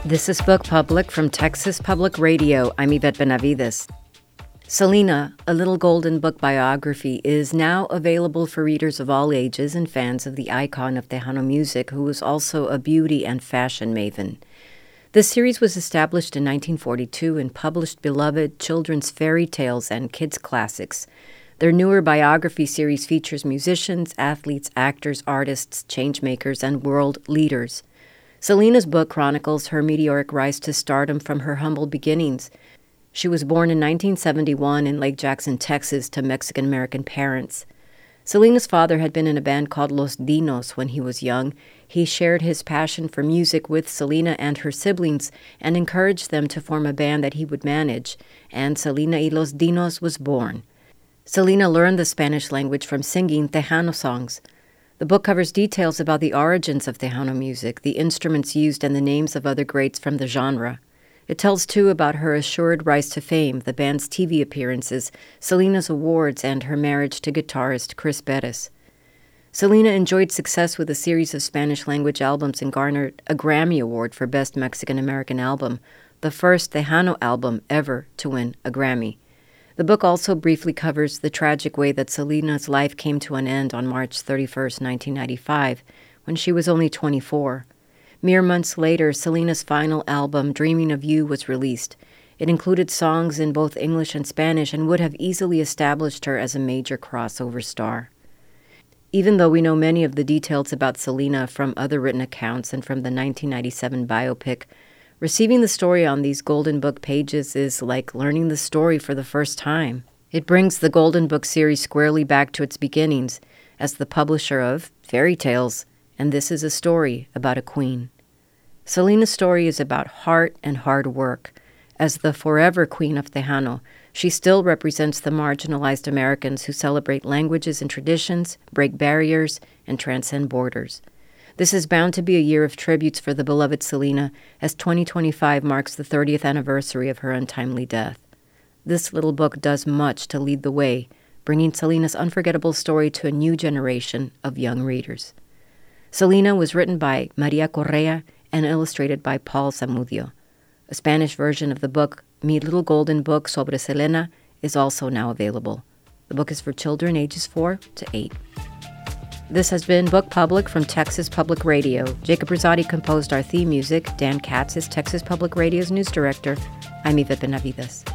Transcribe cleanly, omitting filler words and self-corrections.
This is Book Public from Texas Public Radio. I'm Yvette Benavides. Selena, a Little Golden Book biography, is now available for readers of all ages and fans of the icon of Tejano music, who was also a beauty and fashion maven. This series was established in 1942 and published beloved children's fairy tales and kids' classics. Their newer biography series features musicians, athletes, actors, artists, changemakers, and world leaders. Selena's book chronicles her meteoric rise to stardom from her humble beginnings. She was born in 1971 in Lake Jackson, Texas, to Mexican-American parents. Selena's father had been in a band called Los Dinos when he was young. He shared his passion for music with Selena and her siblings and encouraged them to form a band that he would manage, and Selena y Los Dinos was born. Selena learned the Spanish language from singing Tejano songs. The book covers details about the origins of Tejano music, the instruments used, and the names of other greats from the genre. It tells, too, about her assured rise to fame, the band's TV appearances, Selena's awards, and her marriage to guitarist Chris Bettis. Selena enjoyed success with a series of Spanish-language albums and garnered a Grammy Award for Best Mexican-American Album, the first Tejano album ever to win a Grammy. The book also briefly covers the tragic way that Selena's life came to an end on March 31, 1995, when she was only 24. Mere months later, Selena's final album, Dreaming of You, was released. It included songs in both English and Spanish and would have easily established her as a major crossover star. Even though we know many of the details about Selena from other written accounts and from the 1997 biopic, receiving the story on these Golden Book pages is like learning the story for the first time. It brings the Golden Book series squarely back to its beginnings as the publisher of fairy tales, and this is a story about a queen. Selena's story is about heart and hard work. As the forever queen of Tejano, she still represents the marginalized Americans who celebrate languages and traditions, break barriers, and transcend borders. This is bound to be a year of tributes for the beloved Selena, as 2025 marks the 30th anniversary of her untimely death. This little book does much to lead the way, bringing Selena's unforgettable story to a new generation of young readers. Selena was written by Maria Correa and illustrated by Paul Zamudio. A Spanish version of the book, Mi Little Golden Book sobre Selena, is also now available. The book is for children ages 4 to 8. This has been Book Public from Texas Public Radio. Jacob Rosati composed our theme music. Dan Katz is Texas Public Radio's news director. I'm Yvette Benavides.